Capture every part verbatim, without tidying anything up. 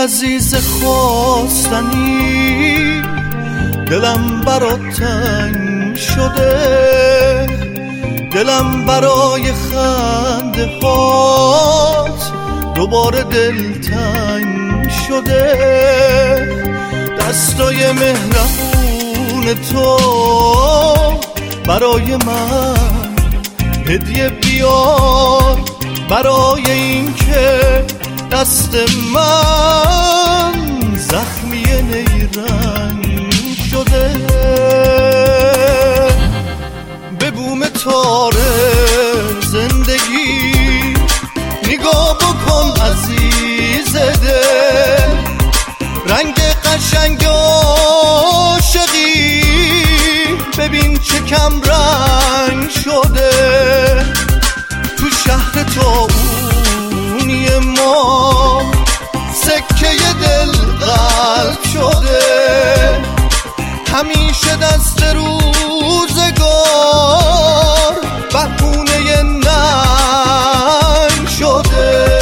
عزیز خواستنی، دلم برات تنگ شده، دلم برای خنده هات دوباره دلتنگ شده. دستای مهربون تو برای من هدیه بیار، برای این که دست من زخمی نیرنگ شده. به بوم تاره زندگی نگاه بکن عزیز دل، رنگ قشنگ عاشقی ببین چه کم رنگ شده. تو شهر طاعونی ما سکه دل قلب شده، همیشه دست روزگار بهونه ننگ شده.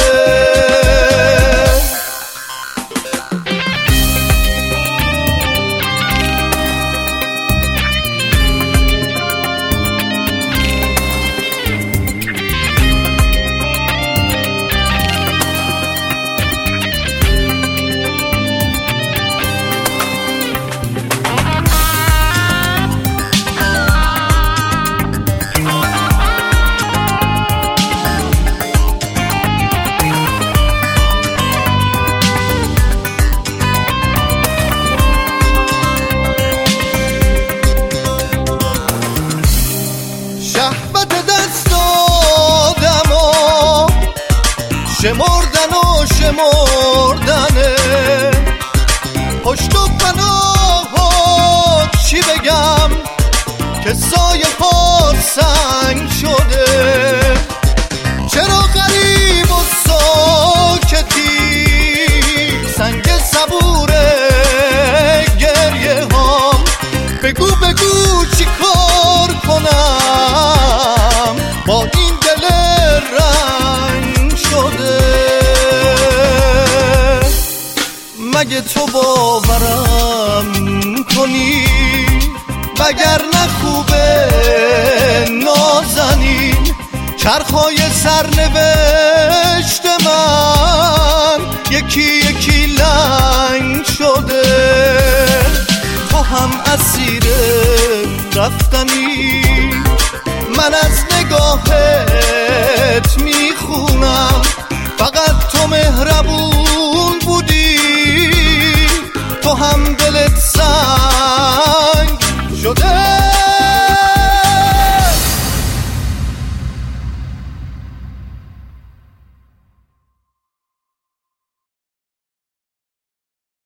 شمردن و شمردنه پشت و پناهات، چی بگم که سایه ها سنگ شده. چرا غریب و ساکتی سنگ صبوره گریه هام، بگو بگو چی کار کنم با این دل رنگ شده. مگه تو باورم کنی وگرنه خوبه نازنین، چرخای سرنوشت من یکی یکی لنگ شده. تو هم اسیر رفتنی، من از نگاهت میخونم، فقط تو مهربون